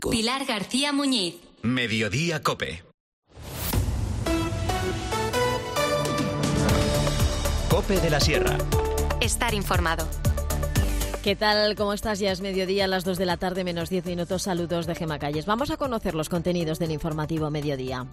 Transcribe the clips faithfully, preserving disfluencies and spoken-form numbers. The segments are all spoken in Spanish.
Pilar García Muñiz. Mediodía Cope. Cope de la Sierra. Estar informado. ¿Qué tal? ¿Cómo estás? Ya es mediodía, a las dos de la tarde, menos diez minutos. Saludos de Gemma Calles. Vamos a conocer los contenidos del informativo Mediodía.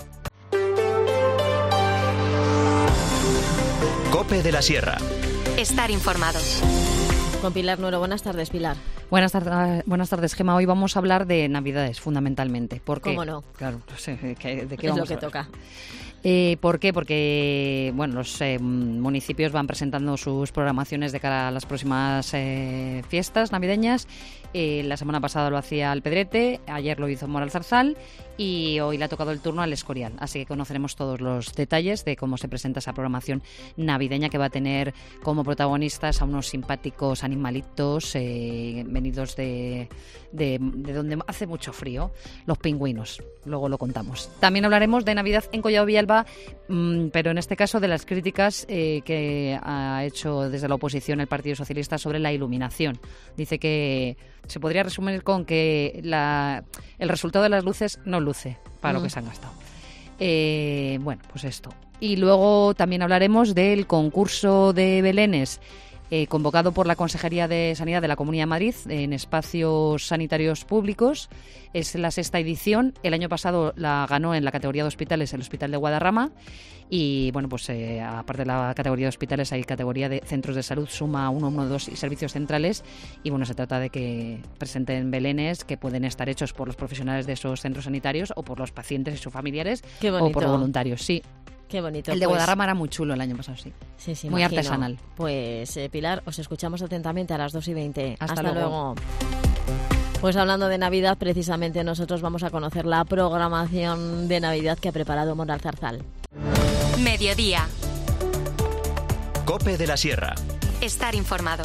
Cope de la Sierra. Estar informado. Con Pilar Nuero. Buenas tardes, Pilar. Buenas tardes, buenas tardes, Gemma. Hoy vamos a hablar de Navidades, fundamentalmente. ¿Por qué? ¿Cómo no? Claro, no sé, ¿de qué, de qué es vamos lo que a hablar? toca. Eh, ¿Por qué? Porque bueno, los eh, municipios van presentando sus programaciones de cara a las próximas eh, fiestas navideñas. Eh, la semana pasada lo hacía Alpedrete, ayer lo hizo Moralzarzal y hoy le ha tocado el turno al Escorial. Así que conoceremos todos los detalles de cómo se presenta esa programación navideña, que va a tener como protagonistas a unos simpáticos animalitos eh, venidos de, de, de donde hace mucho frío, los pingüinos. Luego lo contamos. También hablaremos de Navidad en Collado Villalba, mmm, pero en este caso de las críticas eh, que ha hecho desde la oposición el Partido Socialista sobre la iluminación. Dice que se podría resumir con que la, el resultado de las luces no luce para mm. lo que se han gastado. Eh, bueno, pues esto. Y luego también hablaremos del concurso de belenes eh, convocado por la Consejería de Sanidad de la Comunidad de Madrid en espacios sanitarios públicos. Es la sexta edición. El año pasado la ganó en la categoría de hospitales el Hospital de Guadarrama. Y bueno, pues eh, aparte de la categoría de hospitales hay categoría de centros de salud, suma uno, uno, dos y servicios centrales. Y bueno, se trata de que presenten belenes que pueden estar hechos por los profesionales de esos centros sanitarios o por los pacientes y sus familiares. Qué bonito. O por voluntarios, sí. Qué bonito. El de pues, Guadarrama era muy chulo el año pasado, sí. Sí, sí, muy imagino. artesanal. Pues eh, Pilar, os escuchamos atentamente a las dos y veinte. Hasta, Hasta luego. luego. Pues hablando de Navidad, precisamente nosotros vamos a conocer la programación de Navidad que ha preparado Moralzarzal. Mediodía. Cope de la Sierra. Estar informado.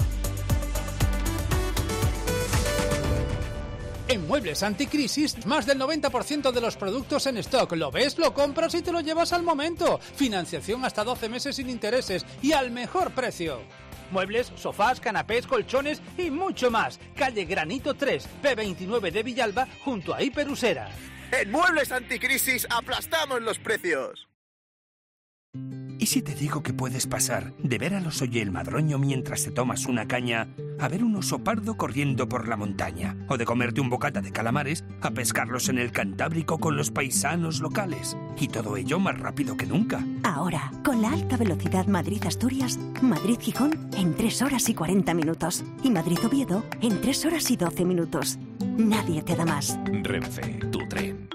En Muebles Anticrisis, más del noventa por ciento de los productos en stock. ¿Lo ves? Lo compras y te lo llevas al momento. Financiación hasta doce meses sin intereses y al mejor precio. Muebles, sofás, canapés, colchones y mucho más. Calle Granito tres, P veintinueve de Villalba, junto a Hiperusera. En Muebles Anticrisis aplastamos los precios. ¿Y si te digo que puedes pasar de ver al oso y el madroño mientras te tomas una caña a ver un oso pardo corriendo por la montaña? O de comerte un bocata de calamares a pescarlos en el Cantábrico con los paisanos locales. Y todo ello más rápido que nunca. Ahora, con la alta velocidad Madrid-Asturias, Madrid-Gijón en tres horas y cuarenta minutos. Y Madrid-Oviedo en tres horas y doce minutos. Nadie te da más. Renfe, tu tren.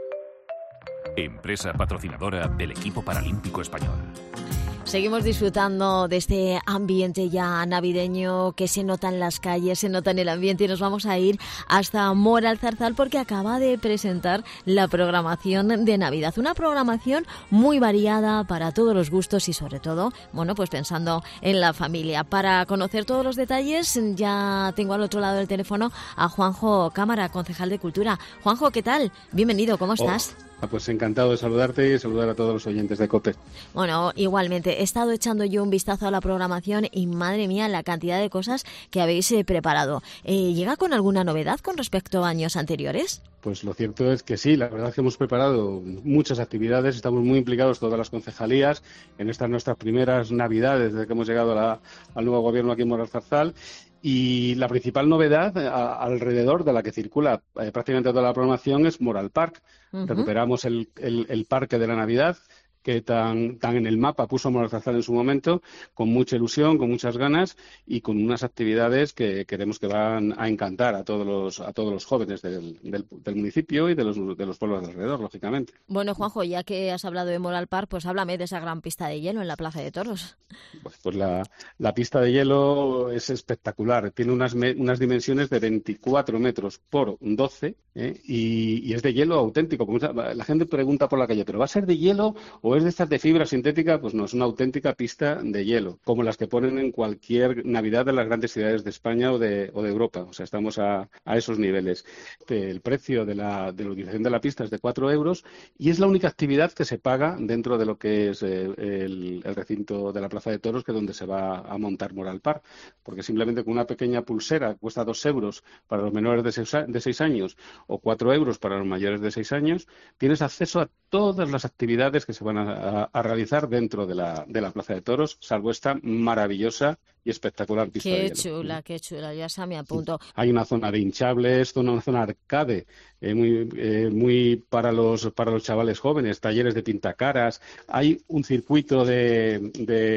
Empresa patrocinadora del equipo paralímpico español. Seguimos disfrutando de este ambiente ya navideño que se nota en las calles, se nota en el ambiente, y nos vamos a ir hasta Moralzarzal porque acaba de presentar la programación de Navidad. Una programación muy variada para todos los gustos y sobre todo, bueno, pues pensando en la familia. Para conocer todos los detalles ya tengo al otro lado del teléfono a Juanjo Cámara, concejal de Cultura. Juanjo, ¿qué tal? Bienvenido, ¿cómo estás? Oh. Ah, pues encantado de saludarte y saludar a todos los oyentes de COPE. Bueno, igualmente, he estado echando yo un vistazo a la programación y madre mía, la cantidad de cosas que habéis eh, preparado. Eh, ¿Llega con alguna novedad con respecto a años anteriores? Pues lo cierto es que sí, la verdad es que hemos preparado muchas actividades, estamos muy implicados todas las concejalías en estas nuestras primeras Navidades desde que hemos llegado a la, al nuevo gobierno aquí en Moralzarzal. Y la principal novedad a, alrededor de la que circula eh, prácticamente toda la programación es Moral Park. Uh-huh. Recuperamos el, el, el parque de la Navidad que tan, tan en el mapa puso Moralzarzal en su momento, con mucha ilusión, con muchas ganas y con unas actividades que queremos que van a encantar a todos los, a todos los jóvenes del, del, del municipio y de los, de los pueblos de alrededor, lógicamente. Bueno, Juanjo, ya que has hablado de Moral Park, pues háblame de esa gran pista de hielo en la Plaza de Toros. Pues, pues la, la pista de hielo es espectacular, tiene unas, me, unas dimensiones de veinticuatro metros por doce ¿eh? y, y es de hielo auténtico. La gente pregunta por la calle, ¿pero va a ser de hielo o es de estas de fibra sintética, pues no, es una auténtica pista de hielo, como las que ponen en cualquier Navidad de las grandes ciudades de España o de, o de Europa. O sea, estamos a, a esos niveles. El precio de la, de la utilización de la pista es de cuatro euros y es la única actividad que se paga dentro de lo que es eh, el, el recinto de la Plaza de Toros, que es donde se va a montar Moral Park, porque simplemente con una pequeña pulsera cuesta dos euros para los menores de seis, de seis años o cuatro euros para los mayores de seis años, tienes acceso a todas las actividades que se van a, a, a realizar dentro de la, de la Plaza de Toros, salvo esta maravillosa y espectacular pista de hielo. Qué chula, qué chula, ya se me apunto. Hay una zona de hinchables, una zona arcade, eh, muy eh, muy para los para los chavales jóvenes, talleres de pintacaras, hay un circuito de,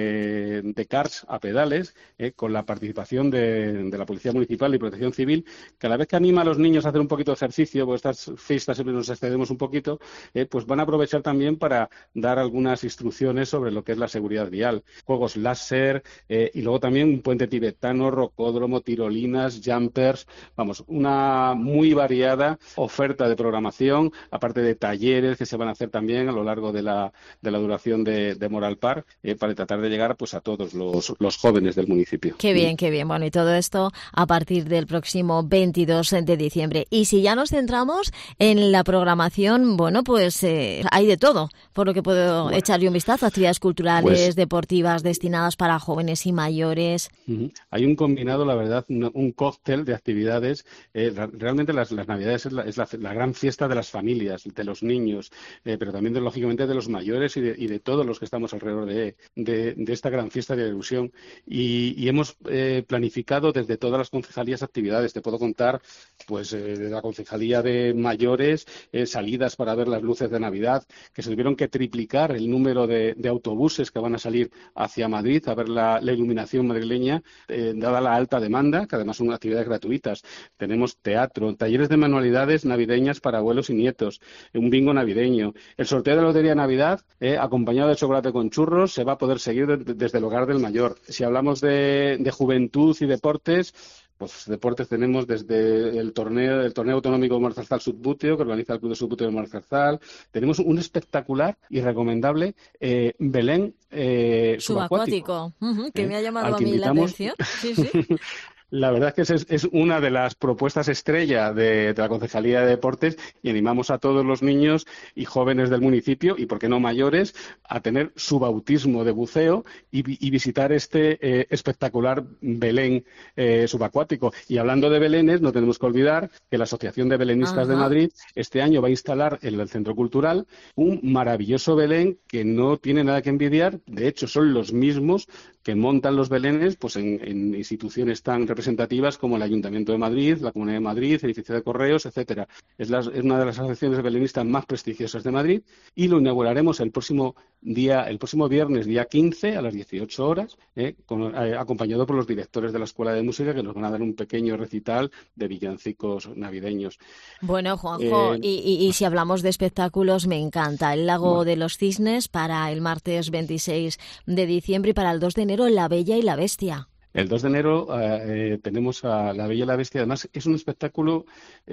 de, de karts a pedales eh, con la participación de, de la Policía Municipal y Protección Civil, que a la vez que anima a los niños a hacer un poquito de ejercicio, porque estas fiestas siempre nos excedemos un poquito, eh, pues van a aprovechar también para dar algunas instrucciones sobre lo que es la seguridad vial, juegos láser eh, y luego también un puente tibetano, rocódromo, tirolinas, jumpers, vamos, una muy variada oferta de programación, aparte de talleres que se van a hacer también a lo largo de la, de la duración de, de Moral Park, eh, para tratar de llegar pues a todos los, los jóvenes del municipio. Qué bien, qué bien. Bueno, y todo esto a partir del próximo veintidós de diciembre. Y si ya nos centramos en la programación, bueno, pues eh, hay de todo, por lo que puedo bueno, echarle un vistazo, actividades culturales, pues, deportivas, destinadas para jóvenes y mayores. Uh-huh. Hay un combinado, la verdad, un, un cóctel de actividades. Eh, realmente las, las Navidades es, la, es la, la gran fiesta de las familias, de los niños, eh, pero también, de, lógicamente, de los mayores y de, y de todos los que estamos alrededor de, de, de esta gran fiesta de la ilusión. Y, y hemos eh, planificado desde todas las concejalías actividades. Te puedo contar, pues, eh, de la concejalía de mayores, eh, salidas para ver las luces de Navidad, que se tuvieron que triplicar el número de, de autobuses que van a salir hacia Madrid a ver la, la iluminación madrileña, eh, dada la alta demanda, que además son actividades gratuitas. Tenemos teatro, talleres de manualidades navideñas para abuelos y nietos, un bingo navideño. El sorteo de la Lotería de Navidad, eh, acompañado de chocolate con churros, se va a poder seguir de, desde el hogar del mayor. Si hablamos de, de juventud y deportes, pues deportes tenemos desde el torneo el torneo autonómico de Marzarzal Subbuteo, que organiza el Club de Subbuteo de Marzarzal. Tenemos un espectacular y recomendable eh, Belén eh, subacuático, subacuático. Uh-huh, que eh, me ha llamado a mí invitamos... la atención. Sí, sí. La verdad es que es, es una de las propuestas estrella de, de la Concejalía de Deportes, y animamos a todos los niños y jóvenes del municipio, y por qué no mayores, a tener su bautismo de buceo y, y visitar este eh, espectacular Belén eh, subacuático. Y hablando de belenes, no tenemos que olvidar que la Asociación de Belenistas Ajá. de Madrid este año va a instalar en el Centro Cultural un maravilloso Belén que no tiene nada que envidiar. De hecho, son los mismos que montan los belenes pues en, en instituciones tan representativas como el Ayuntamiento de Madrid, la Comunidad de Madrid, el Edificio de Correos, etcétera. Es, la, es una de las asociaciones belenistas más prestigiosas de Madrid, y lo inauguraremos el próximo día, el próximo viernes, día quince, a las dieciocho horas, eh, con, eh, acompañado por los directores de la Escuela de Música, que nos van a dar un pequeño recital de villancicos navideños. Bueno, Juanjo, eh, y, y, y si hablamos de espectáculos, me encanta el Lago bueno. de los Cisnes para el martes veintiséis de diciembre, y para el dos de enero La Bella y la Bestia. El dos de enero eh, tenemos a La Bella y la Bestia. Además, es un espectáculo,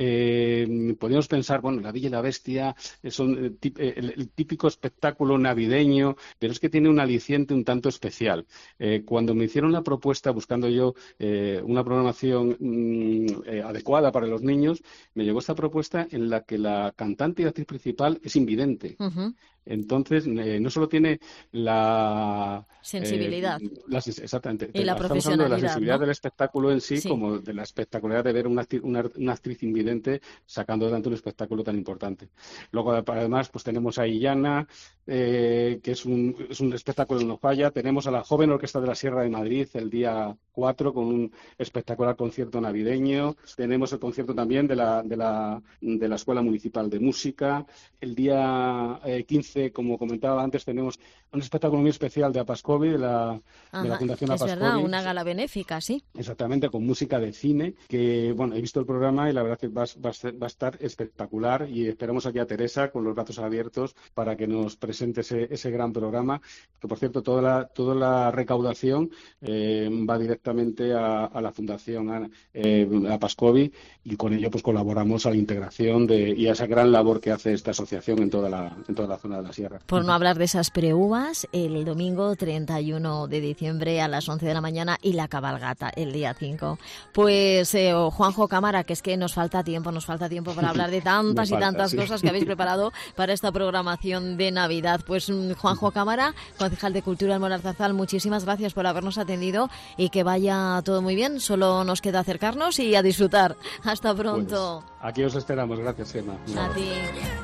eh, podríamos pensar, bueno, La Bella y la Bestia son eh, tip, eh, el, el típico espectáculo navideño, pero es que tiene un aliciente un tanto especial. Eh, cuando me hicieron la propuesta, buscando yo eh, una programación mm, eh, adecuada para los niños, me llegó esta propuesta en la que la cantante y actriz principal es invidente. Uh-huh. Entonces, eh, no solo tiene la sensibilidad, eh, la, exactamente, y la estamos profesionalidad, hablando de la sensibilidad, ¿no?, del espectáculo en sí, sí, como de la espectacularidad de ver una, una, una actriz invidente sacando adelante un espectáculo tan importante. Luego, además, pues tenemos a Illana, eh, que es un, es un espectáculo que no falla. Tenemos a la Joven Orquesta de la Sierra de Madrid el día cuatro con un espectacular concierto navideño. Tenemos el concierto también de la, de la, de la Escuela Municipal de Música. El día eh, quince, como comentaba antes, tenemos un espectáculo muy especial de Apascovi, de la, de la Fundación es Apascovi. verdad, una gala benéfica, ¿sí? Exactamente, con música de cine, que bueno, he visto el programa y la verdad que va, va, va a estar espectacular y esperamos aquí a Teresa con los brazos abiertos para que nos presente ese, ese gran programa, que por cierto toda la, toda la recaudación eh, va directamente a, a la Fundación a, eh, a Pascovi, y con ello pues colaboramos a la integración de, y a esa gran labor que hace esta asociación en toda la, en toda la zona de la sierra. Por no hablar de esas preúvas, el domingo treinta y uno de diciembre a las once de la mañana y la cabalgata el día cinco. Pues eh, Juanjo Cámara, que es que nos falta tiempo, nos falta tiempo para hablar de tantas falta, y tantas sí. cosas que habéis preparado para esta programación de Navidad. Pues Juanjo Cámara, concejal de Cultura del Moral Zarzal, muchísimas gracias por habernos atendido y que vaya todo muy bien. Solo nos queda acercarnos y a disfrutar. Hasta pronto. Pues aquí os esperamos. Gracias, Gemma. A ti.